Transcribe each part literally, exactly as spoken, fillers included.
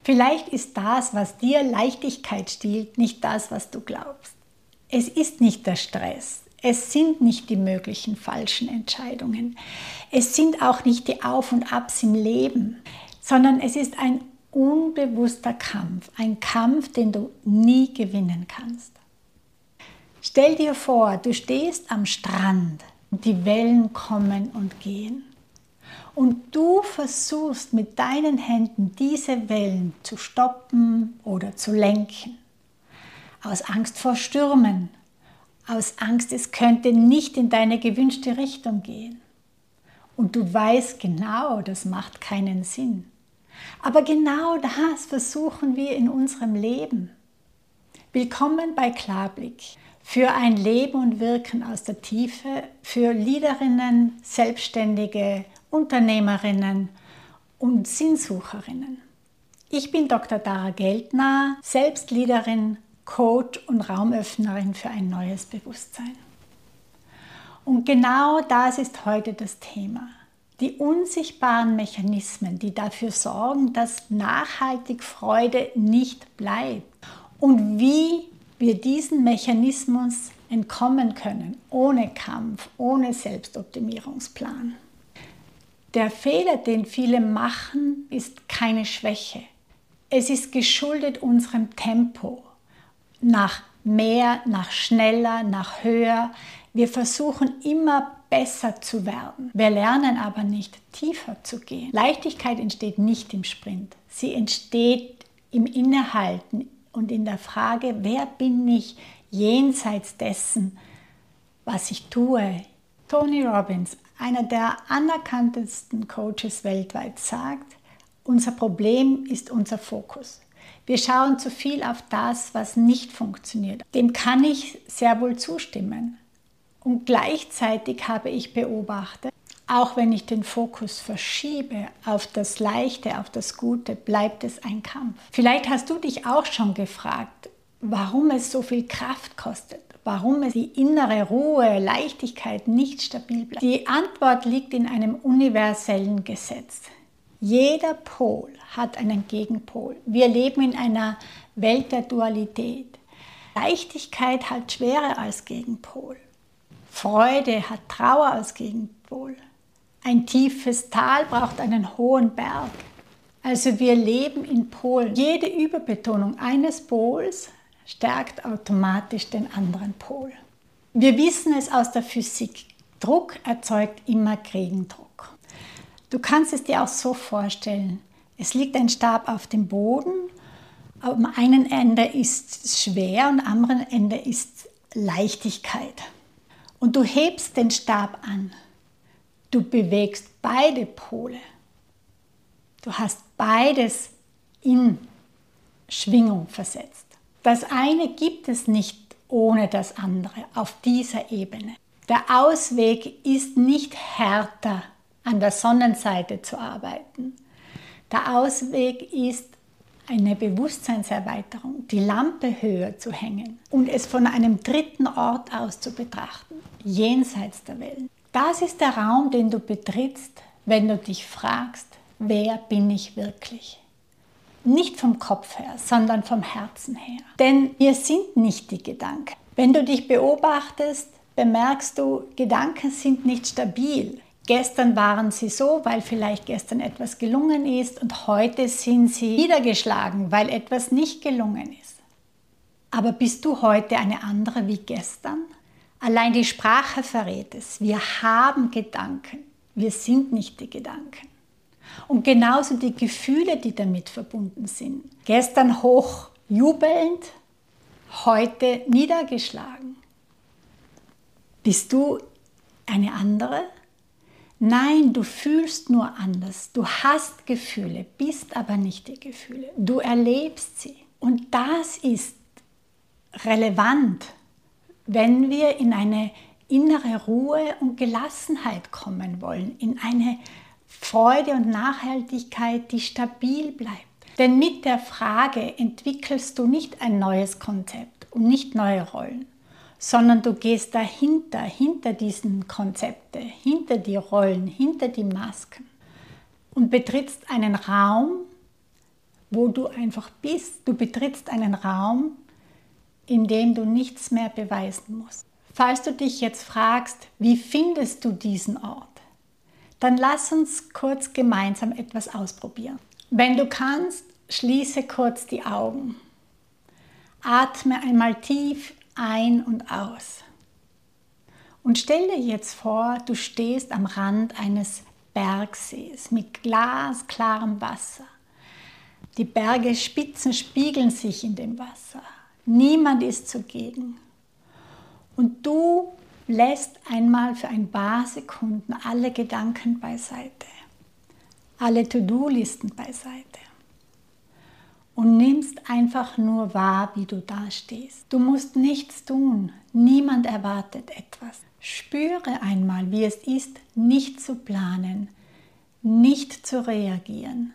Vielleicht ist das, was dir Leichtigkeit stiehlt, nicht das, was du glaubst. Es ist nicht der Stress. Es sind nicht die möglichen falschen Entscheidungen. Es sind auch nicht die Auf und Abs im Leben, sondern es ist ein unbewusster Kampf. Ein Kampf, den du nie gewinnen kannst. Stell dir vor, du stehst am Strand und die Wellen kommen und gehen. Und du versuchst mit deinen Händen diese Wellen zu stoppen oder zu lenken. Aus Angst vor Stürmen, aus Angst, es könnte nicht in deine gewünschte Richtung gehen. Und du weißt genau, das macht keinen Sinn. Aber genau das versuchen wir in unserem Leben. Willkommen bei Klarblick. Für ein Leben und Wirken aus der Tiefe, für Leaderinnen, Selbstständige, Unternehmerinnen und Sinnsucherinnen. Ich bin Doktor Dara Geldner, Selbstleaderin, Coach und Raumöffnerin für ein neues Bewusstsein. Und genau das ist heute das Thema. Die unsichtbaren Mechanismen, die dafür sorgen, dass nachhaltig Freude nicht bleibt. Und wie wir diesen Mechanismus entkommen können, ohne Kampf, ohne Selbstoptimierungsplan. Der Fehler, den viele machen, ist keine Schwäche. Es ist geschuldet unserem Tempo. Nach mehr, nach schneller, nach höher. Wir versuchen immer besser zu werden. Wir lernen aber nicht, tiefer zu gehen. Leichtigkeit entsteht nicht im Sprint. Sie entsteht im Innehalten und in der Frage, wer bin ich jenseits dessen, was ich tue. Tony Robbins, einer der anerkanntesten Coaches weltweit, sagt, unser Problem ist unser Fokus. Wir schauen zu viel auf das, was nicht funktioniert. Dem kann ich sehr wohl zustimmen. Und gleichzeitig habe ich beobachtet, auch wenn ich den Fokus verschiebe auf das Leichte, auf das Gute, bleibt es ein Kampf. Vielleicht hast du dich auch schon gefragt, warum es so viel Kraft kostet, warum es die innere Ruhe, Leichtigkeit nicht stabil bleibt. Die Antwort liegt in einem universellen Gesetz. Jeder Pol hat einen Gegenpol. Wir leben in einer Welt der Dualität. Leichtigkeit hat Schwere als Gegenpol. Freude hat Trauer als Gegenpol. Ein tiefes Tal braucht einen hohen Berg. Also wir leben in Polen. Jede Überbetonung eines Pols stärkt automatisch den anderen Pol. Wir wissen es aus der Physik. Druck erzeugt immer Gegendruck. Du kannst es dir auch so vorstellen. Es liegt ein Stab auf dem Boden. Am einen Ende ist es schwer und am anderen Ende ist Leichtigkeit. Und du hebst den Stab an. Du bewegst beide Pole. Du hast beides in Schwingung versetzt. Das eine gibt es nicht ohne das andere auf dieser Ebene. Der Ausweg ist nicht härter an der Sonnenseite zu arbeiten. Der Ausweg ist eine Bewusstseinserweiterung, die Lampe höher zu hängen und es von einem dritten Ort aus zu betrachten, jenseits der Wellen. Das ist der Raum, den du betrittst, wenn du dich fragst, wer bin ich wirklich? Nicht vom Kopf her, sondern vom Herzen her. Denn wir sind nicht die Gedanken. Wenn du dich beobachtest, bemerkst du, Gedanken sind nicht stabil. Gestern waren sie so, weil vielleicht gestern etwas gelungen ist und heute sind sie niedergeschlagen, weil etwas nicht gelungen ist. Aber bist du heute eine andere wie gestern? Allein die Sprache verrät es. Wir haben Gedanken. Wir sind nicht die Gedanken. Und genauso die Gefühle, die damit verbunden sind. Gestern hoch jubelnd, heute niedergeschlagen. Bist du eine andere? Nein, du fühlst nur anders. Du hast Gefühle, bist aber nicht die Gefühle. Du erlebst sie. Und das ist relevant, wenn wir in eine innere Ruhe und Gelassenheit kommen wollen, in eine Freude und Nachhaltigkeit, die stabil bleibt. Denn mit der Frage entwickelst du nicht ein neues Konzept und nicht neue Rollen, sondern du gehst dahinter, hinter diesen Konzepte, hinter die Rollen, hinter die Masken und betrittst einen Raum, wo du einfach bist. Du betrittst einen Raum, in dem du nichts mehr beweisen musst. Falls du dich jetzt fragst, wie findest du diesen Ort, dann lass uns kurz gemeinsam etwas ausprobieren. Wenn du kannst, schließe kurz die Augen. Atme einmal tief ein und aus. Und stell dir jetzt vor, du stehst am Rand eines Bergsees mit glasklarem Wasser. Die Bergesspitzen spiegeln sich in dem Wasser. Niemand ist zugegen. Und du lässt einmal für ein paar Sekunden alle Gedanken beiseite, alle To-Do-Listen beiseite und nimmst einfach nur wahr, wie du da stehst. Du musst nichts tun, niemand erwartet etwas. Spüre einmal, wie es ist, nicht zu planen, nicht zu reagieren,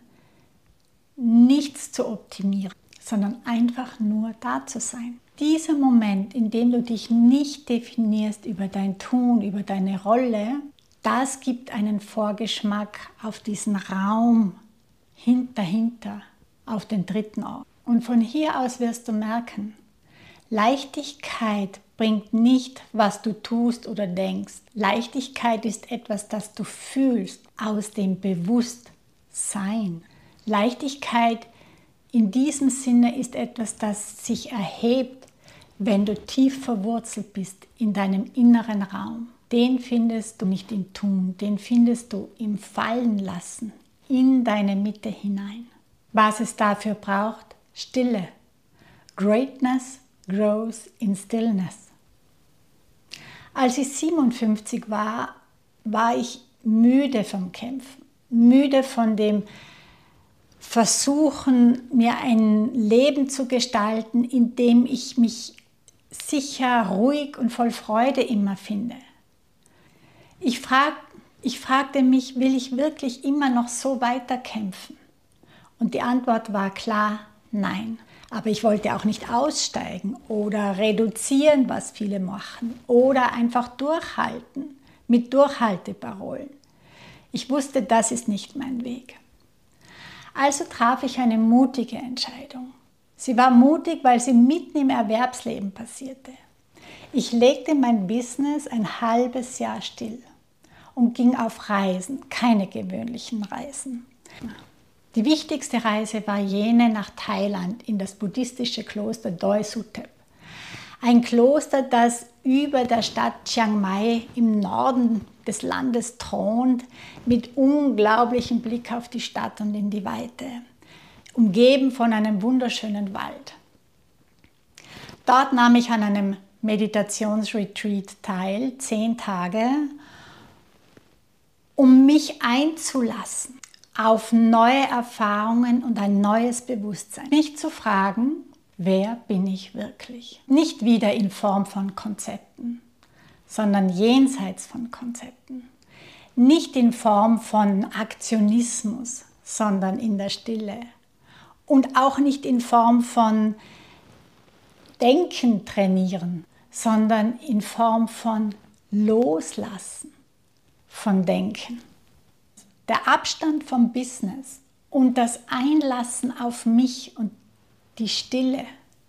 nichts zu optimieren, sondern einfach nur da zu sein. Dieser Moment, in dem du dich nicht definierst über dein Tun, über deine Rolle, das gibt einen Vorgeschmack auf diesen Raum dahinter, auf den dritten Ort. Und von hier aus wirst du merken, Leichtigkeit bringt nicht, was du tust oder denkst. Leichtigkeit ist etwas, das du fühlst aus dem Bewusstsein. Leichtigkeit in diesem Sinne ist etwas, das sich erhebt, wenn du tief verwurzelt bist in deinem inneren Raum. Den findest du nicht im Tun, den findest du im Fallenlassen, in deine Mitte hinein. Was es dafür braucht? Stille. Greatness grows in stillness. Als ich siebenundfünfzig war, war ich müde vom Kämpfen, müde von dem Versuchen, mir ein Leben zu gestalten, in dem ich mich sicher, ruhig und voll Freude immer finde. Ich, frag, ich fragte mich, will ich wirklich immer noch so weiterkämpfen? Und die Antwort war klar, nein. Aber ich wollte auch nicht aussteigen oder reduzieren, was viele machen, oder einfach durchhalten mit Durchhalteparolen. Ich wusste, das ist nicht mein Weg. Also traf ich eine mutige Entscheidung. Sie war mutig, weil sie mitten im Erwerbsleben passierte. Ich legte mein Business ein halbes Jahr still und ging auf Reisen, keine gewöhnlichen Reisen. Die wichtigste Reise war jene nach Thailand in das buddhistische Kloster Doi Suthep. Ein Kloster, das über der Stadt Chiang Mai im Norden des Landes thront, mit unglaublichem Blick auf die Stadt und in die Weite, umgeben von einem wunderschönen Wald. Dort nahm ich an einem Meditationsretreat teil, zehn Tage, um mich einzulassen auf neue Erfahrungen und ein neues Bewusstsein. Mich zu fragen, wer bin ich wirklich? Nicht wieder in Form von Konzepten, sondern jenseits von Konzepten. Nicht in Form von Aktionismus, sondern in der Stille. Und auch nicht in Form von Denken trainieren, sondern in Form von Loslassen von Denken. Der Abstand vom Business und das Einlassen auf mich und die Stille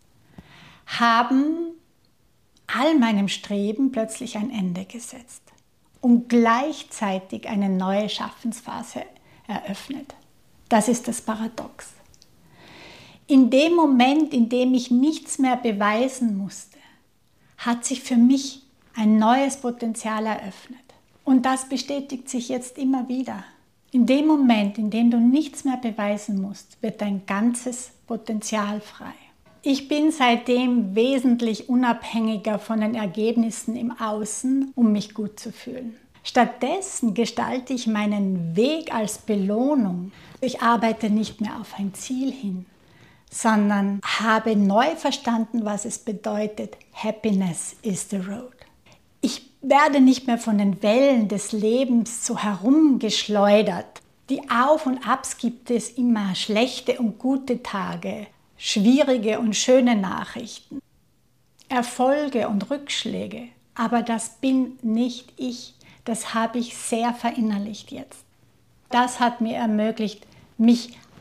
haben all meinem Streben plötzlich ein Ende gesetzt und gleichzeitig eine neue Schaffensphase eröffnet. Das ist das Paradox. In dem Moment, in dem ich nichts mehr beweisen musste, hat sich für mich ein neues Potenzial eröffnet. Und das bestätigt sich jetzt immer wieder. In dem Moment, in dem du nichts mehr beweisen musst, wird dein ganzes Potenzial frei. Ich bin seitdem wesentlich unabhängiger von den Ergebnissen im Außen, um mich gut zu fühlen. Stattdessen gestalte ich meinen Weg als Belohnung. Ich arbeite nicht mehr auf ein Ziel hin, sondern habe neu verstanden, was es bedeutet, Happiness is the road. Ich werde nicht mehr von den Wellen des Lebens so herumgeschleudert. Die Auf und Abs gibt es immer, schlechte und gute Tage, schwierige und schöne Nachrichten, Erfolge und Rückschläge. Aber das bin nicht ich, das habe ich sehr verinnerlicht jetzt. Das hat mir ermöglicht, mich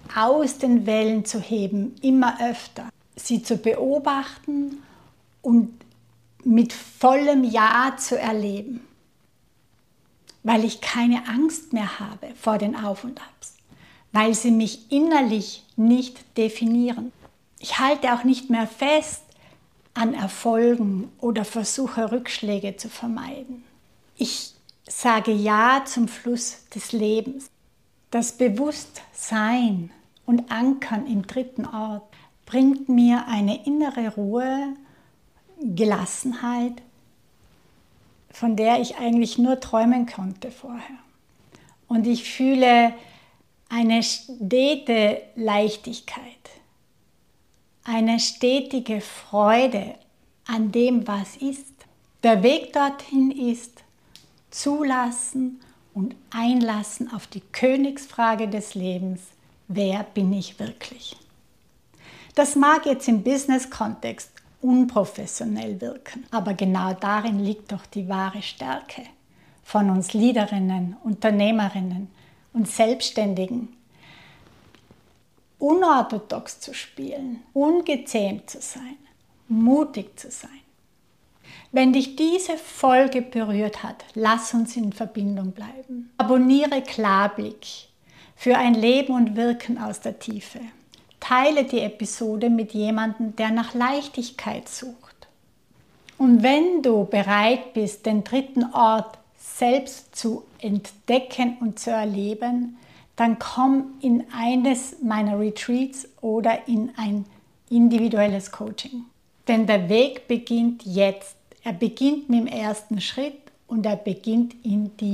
aus den Wellen zu heben, immer öfter, sie zu beobachten und mit vollem Ja zu erleben, weil ich keine Angst mehr habe vor den Auf und Abs, weil sie mich innerlich nicht definieren. Ich halte auch nicht mehr fest an Erfolgen oder versuche Rückschläge zu vermeiden. Ich sage Ja zum Fluss des Lebens. Das Bewusstsein und Ankern im dritten Ort bringt mir eine innere Ruhe, Gelassenheit, von der ich eigentlich nur träumen konnte vorher. Und ich fühle eine stete Leichtigkeit, eine stetige Freude an dem, was ist. Der Weg dorthin ist zulassen und einlassen auf die Königsfrage des Lebens: Wer bin ich wirklich? Das mag jetzt im Business-Kontext unprofessionell wirken, aber genau darin liegt doch die wahre Stärke von uns Leaderinnen, Unternehmerinnen und Selbstständigen. Unorthodox zu spielen, ungezähmt zu sein, mutig zu sein. Wenn dich diese Folge berührt hat, lass uns in Verbindung bleiben. Abonniere Klarblick für ein Leben und Wirken aus der Tiefe. Teile die Episode mit jemandem, der nach Leichtigkeit sucht. Und wenn du bereit bist, den dritten Ort selbst zu entdecken und zu erleben, dann komm in eines meiner Retreats oder in ein individuelles Coaching. Denn der Weg beginnt jetzt. Er beginnt mit dem ersten Schritt und er beginnt in dir.